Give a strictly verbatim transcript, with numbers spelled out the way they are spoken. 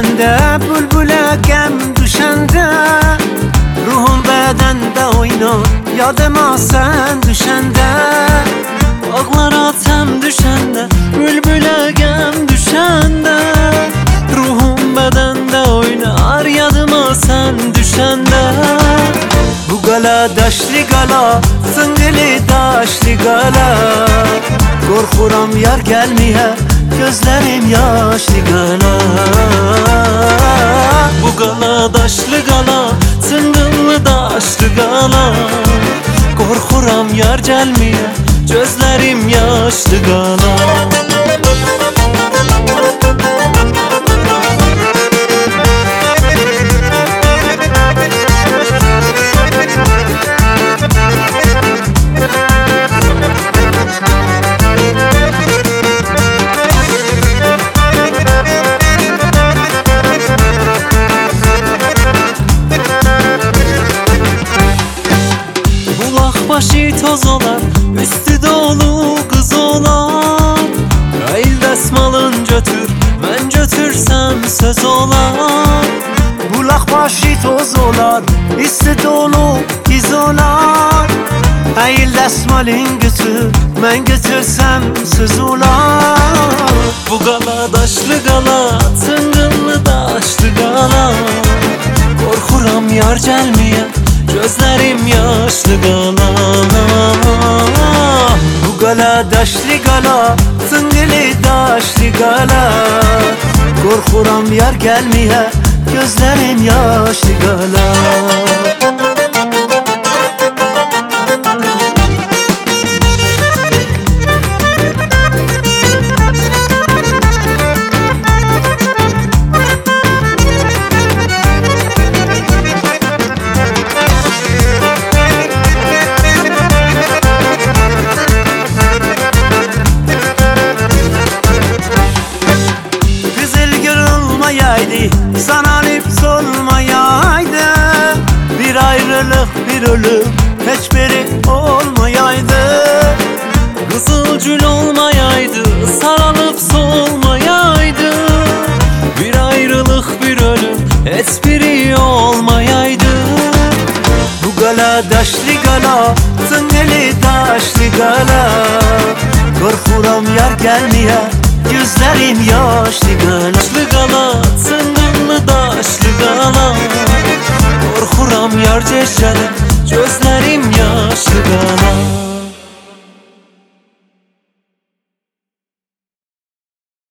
düşende, bülbüle gem düşende, ruhum bedende oynar, yadıma sen düşende. Ağlar atem düşende, bülbüle gem düşende, ruhum bedende oynar, yadıma sen düşende. Bu gala daşlı gala, sıngılı daşlı gala, korkuram yar gelmeye, gözlerim yaşlı gala. Bu gala daşlı gala, sıngılı daşlı gala, korkuram yar gelmeye, gözlerim yaşlı gala. Başı toz olan, üstü dolu kız olan, el desmalın götür, ben götürsem söz olan. Bulak başı toz olan, üstü dolu kız olan, el desmalın götür, ben götürsem söz olan. Bu gala daşlı gala, tıngınlı daşlı gala, korkuram yar gelmeye, gözlerim yaşlı gala. Bu gala daşlı gala, tıngılı daşlı gala, korkuram yar gelmeye, gözlerim yaşlı gala. Sana lips olmayaydı, bir ayrılık bir ölüm hiçbiri olmayaydı. Kızılgül olmayaydı, sarılıp solmayaydı, bir ayrılık bir ölüm hiçbiri olmayaydı. Bu gala daşlı gala, tıngılı daşlı gala, korkuram yar gelmeye, gözlerim yaşlı gala. Daşlı gala, tıngılı daşlı gala, korkuram yar geçene, gözlerim yaşlı gala.